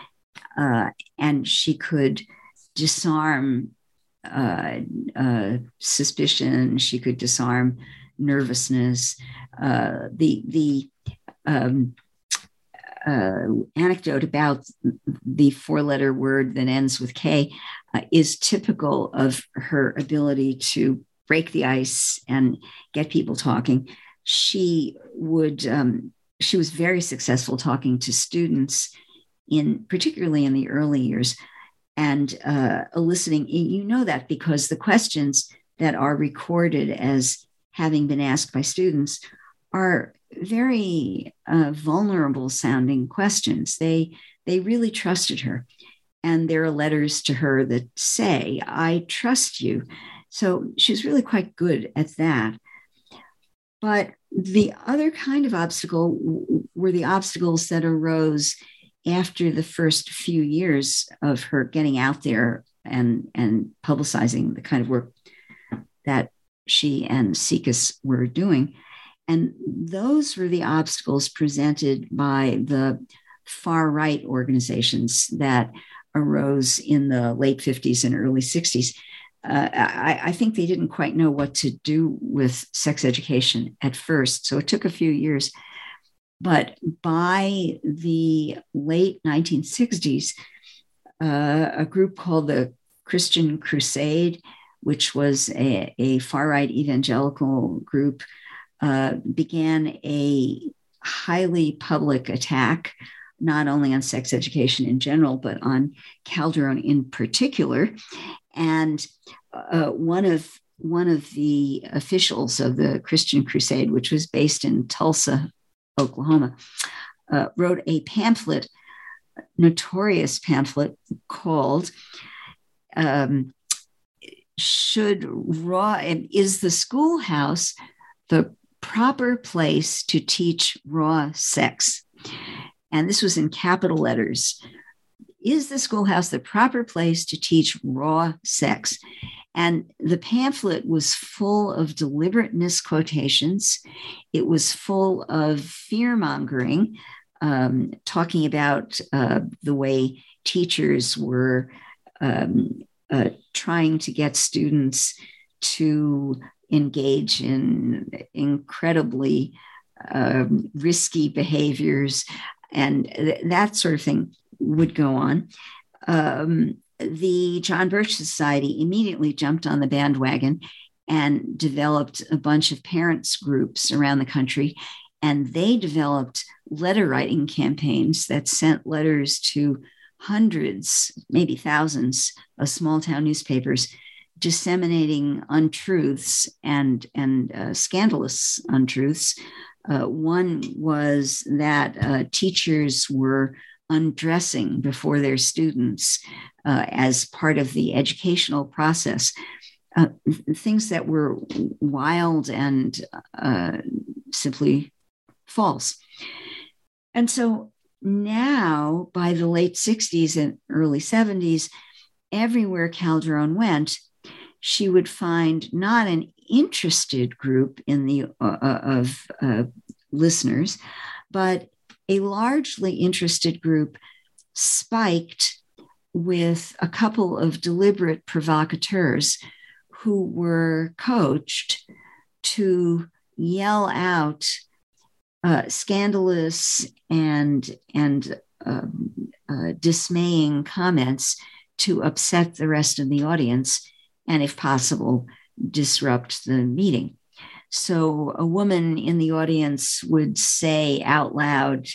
uh, and she could disarm uh, uh, suspicion. She could disarm nervousness. Uh, the the um, Uh, anecdote about the four-letter word that ends with K uh, is typical of her ability to break the ice and get people talking. She would, um, she was very successful talking to students, in particularly in the early years, and uh, eliciting. You know that because the questions that are recorded as having been asked by students are very uh, vulnerable sounding questions. They they really trusted her. And there are letters to her that say, "I trust you." So she's really quite good at that. But the other kind of obstacle w- were the obstacles that arose after the first few years of her getting out there and, and publicizing the kind of work that she and SIECUS were doing. And those were the obstacles presented by the far-right organizations that arose in the late fifties and early sixties. Uh, I, I think they didn't quite know what to do with sex education at first, so it took a few years. But by the late nineteen sixties, uh, a group called the Christian Crusade, which was a, a far-right evangelical group, Uh, began a highly public attack, not only on sex education in general, but on Calderon in particular. And uh, one of one of the officials of the Christian Crusade, which was based in Tulsa, Oklahoma, uh, wrote a pamphlet, notorious pamphlet called um, "Should Raw Is the Schoolhouse the Proper Place to Teach Raw Sex?" And this was in capital letters. "Is the schoolhouse the proper place to teach raw sex?" And the pamphlet was full of deliberate misquotations. It was full of fear-mongering, um, talking about uh, the way teachers were um, uh, trying to get students to engage in incredibly um, risky behaviors, and th- that sort of thing would go on. Um, the John Birch Society immediately jumped on the bandwagon and developed a bunch of parents groups around the country, and they developed letter writing campaigns that sent letters to hundreds, maybe thousands of small town newspapers disseminating untruths and, and uh, scandalous untruths. Uh, one was that uh, teachers were undressing before their students uh, as part of the educational process. Uh, things that were wild and uh, simply false. And so now, by the late sixties and early seventies, everywhere Calderon went, she would find not an interested group in the uh, of uh, listeners, but a largely interested group spiked with a couple of deliberate provocateurs who were coached to yell out uh, scandalous and, and uh, uh, dismaying comments to upset the rest of the audience and, if possible, disrupt the meeting. So a woman in the audience would say out loud,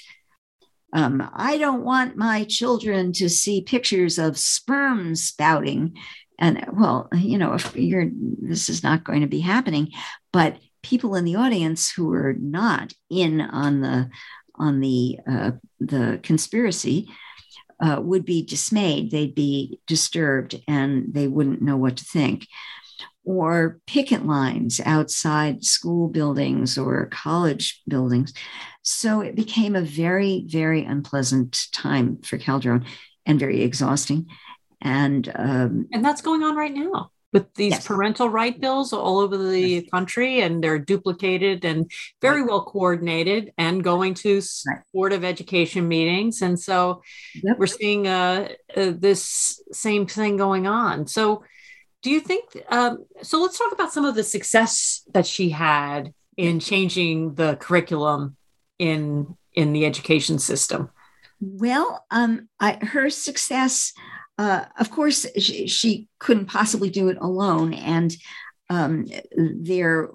um, I don't want my children to see pictures of sperm spouting. And well, you know, if you're, this is not going to be happening, but people in the audience who are not in on the on the uh, the conspiracy uh, would be dismayed. They'd be disturbed, and they wouldn't know what to think. Or picket lines outside school buildings or college buildings. So it became a very, very unpleasant time for Calderon and very exhausting. And um, and that's going on right now with these yes. parental right bills all over the yes. country, and they're duplicated and very right. well coordinated and going to right. Board of Education meetings. And so yep. we're seeing uh, uh, this same thing going on. So do you think, um, so let's talk about some of the success that she had in changing the curriculum in, in the education system. Well, um, I, her success, uh, of course, she, she couldn't possibly do it alone. And um, there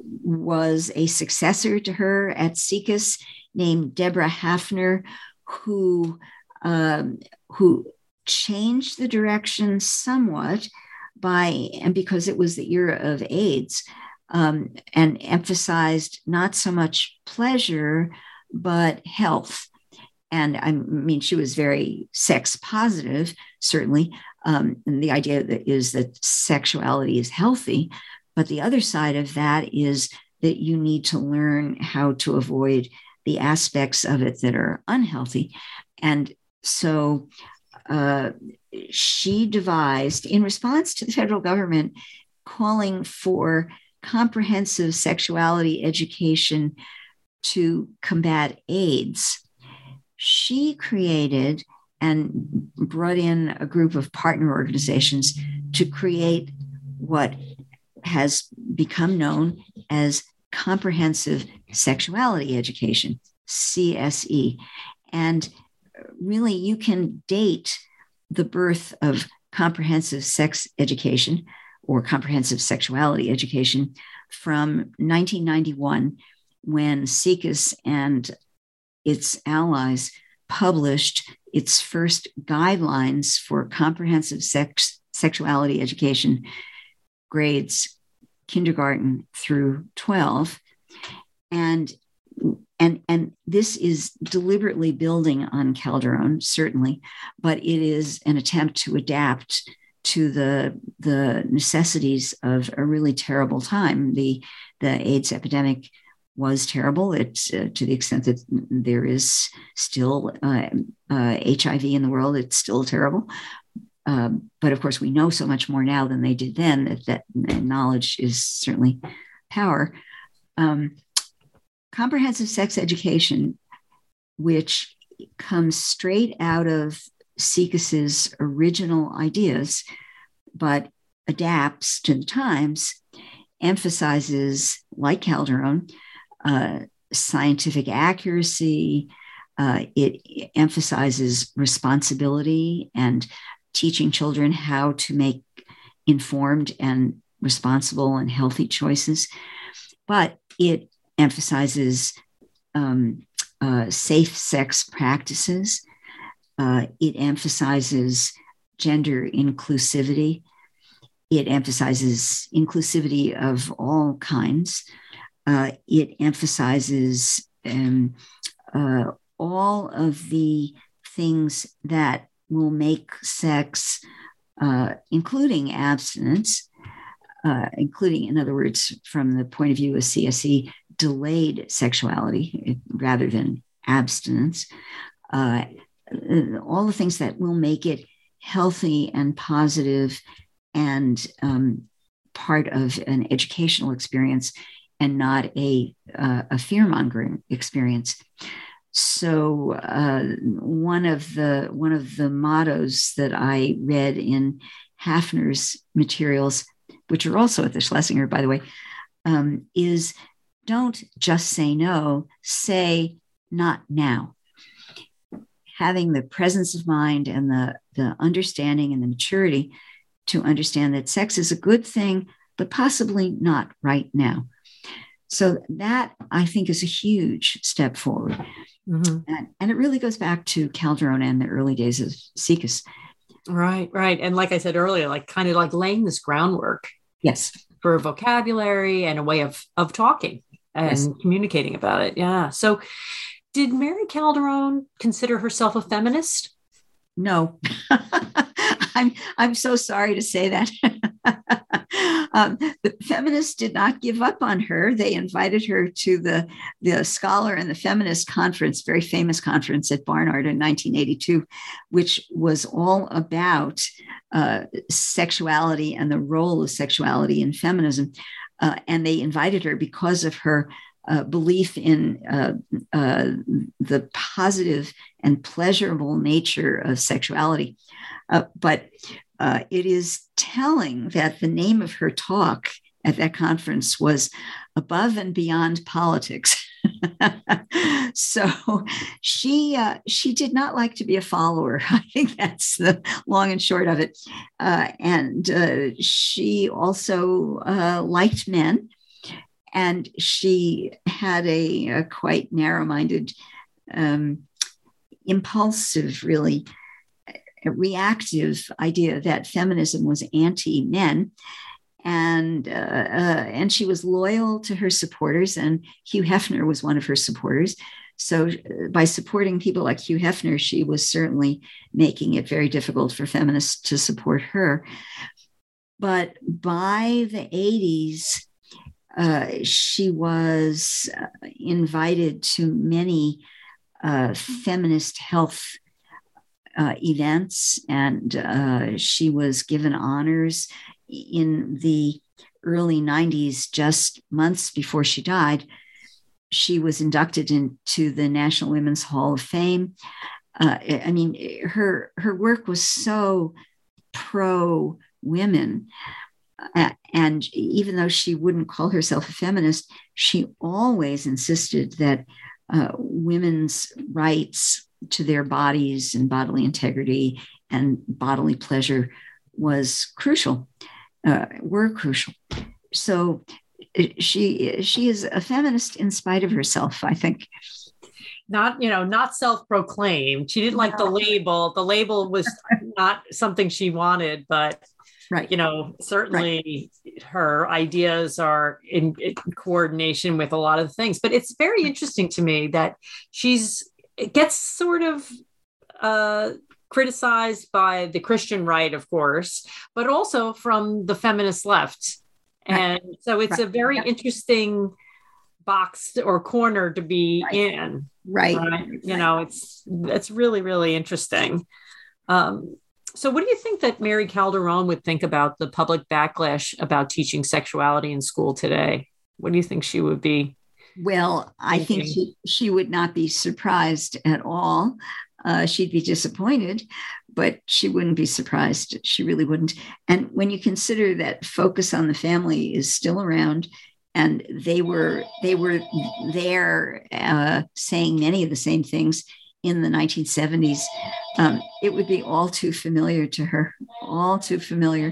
was a successor to her at SIECUS named Deborah Hafner, who, um, who changed the direction somewhat by, and because it was the era of AIDS, um, and emphasized not so much pleasure, but health. And I mean, she was very sex positive, certainly. Um, and the idea that is that sexuality is healthy. But the other side of that is that you need to learn how to avoid the aspects of it that are unhealthy. And so uh, she devised, in response to the federal government calling for comprehensive sexuality education to combat AIDS, she created and brought in a group of partner organizations to create what has become known as Comprehensive Sexuality Education, C S E. And really, you can date the birth of comprehensive sex education or comprehensive sexuality education from nineteen ninety-one, when SIECUS and its allies published its first guidelines for comprehensive sex sexuality education, grades kindergarten through twelve. And, and, and this is deliberately building on Calderon, certainly, but it is an attempt to adapt to the, the necessities of a really terrible time. The, the AIDS epidemic was terrible. It's uh, to the extent that there is still uh, uh, H I V in the world, it's still terrible. Um, but of course, we know so much more now than they did then, that, that knowledge is certainly power. Um, comprehensive sex education, which comes straight out of SIECUS's original ideas, but adapts to the times, emphasizes, like Calderon, uh, scientific accuracy. Uh, it emphasizes responsibility and teaching children how to make informed and responsible and healthy choices. But it emphasizes um, uh, safe sex practices. Uh, it emphasizes gender inclusivity. it emphasizes inclusivity of all kinds. Uh, it emphasizes um, uh, all of the things that will make sex, uh, including abstinence, uh, including, in other words, from the point of view of C S E, delayed sexuality rather than abstinence, uh, all the things that will make it healthy and positive and um, part of an educational experience and not a, uh, a fear-mongering experience. So uh, one of the one of the mottos that I read in Hafner's materials, which are also at the Schlesinger, by the way, um, is don't just say no, say not now. Having the presence of mind and the, the understanding and the maturity to understand that sex is a good thing, but possibly not right now. So that, I think, is a huge step forward. Mm-hmm. And, and it really goes back to Calderon and the early days of SIECUS. Right, right. And like I said earlier, like kind of like laying this groundwork. Yes. For a vocabulary and a way of, of talking and yes. communicating about it. Yeah. So did Mary Calderon consider herself a feminist? No. I'm I'm so sorry to say that. um, the feminists did not give up on her. They invited her to the, the Scholar and the Feminist Conference, very famous conference at Barnard in nineteen eighty-two, which was all about uh, sexuality and the role of sexuality in feminism. Uh, and they invited her because of her Uh, belief in uh, uh, the positive and pleasurable nature of sexuality. Uh, but uh, it is telling that the name of her talk at that conference was Above and Beyond Politics. So she uh, she did not like to be a follower. I think that's the long and short of it. Uh, and uh, she also uh, liked men. And she had a, a quite narrow-minded, um, impulsive, really reactive idea that feminism was anti-men. And, uh, uh, and she was loyal to her supporters, and Hugh Hefner was one of her supporters. So by supporting people like Hugh Hefner, she was certainly making it very difficult for feminists to support her. But by the eighties, Uh, she was uh, invited to many uh, feminist health uh, events, and uh, she was given honors in the early nineties, just months before she died. She was inducted into the National Women's Hall of Fame. Uh, I mean, her, her work was so pro-women. Uh, and even though she wouldn't call herself a feminist, she always insisted that uh, women's rights to their bodies and bodily integrity and bodily pleasure was crucial, uh, were crucial. So she she is a feminist in spite of herself, I think. Not, you know, not self-proclaimed. She didn't like the label. The label was not something she wanted, but right. You know, certainly right. her ideas are in, in coordination with a lot of things, but it's very interesting to me that she's, it gets sort of uh, criticized by the Christian right, of course, but also from the feminist left. Right. And so it's right. a very yep. interesting box or corner to be right. in. Right. right. You know, it's, it's really, really interesting. Um, So what do you think that Mary Calderon would think about the public backlash about teaching sexuality in school today? What do you think she would be? Well, I thinking? think she, she would not be surprised at all. Uh, she'd be disappointed, but she wouldn't be surprised. She really wouldn't. And when you consider that Focus on the Family is still around, and they were they were there uh, saying many of the same things in the nineteen seventies, um, it would be all too familiar to her, all too familiar.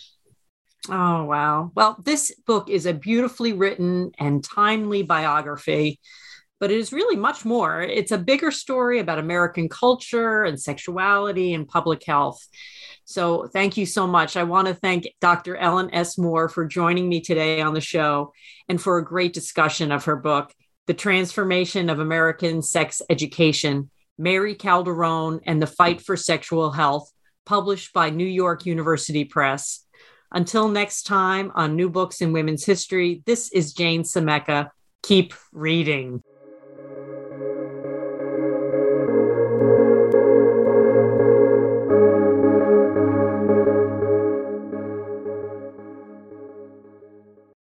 Oh, wow. Well, this book is a beautifully written and timely biography but it is really much more. It's a bigger story about American culture and sexuality and public health. So thank you so much. I want to thank Doctor Ellen S. Moore for joining me today on the show and for a great discussion of her book, The Transformation of American Sex Education, Mary Calderone and the Fight for Sexual Health, published by New York University Press. Until next time on New Books in Women's History, this is Jane Semeka. Keep reading.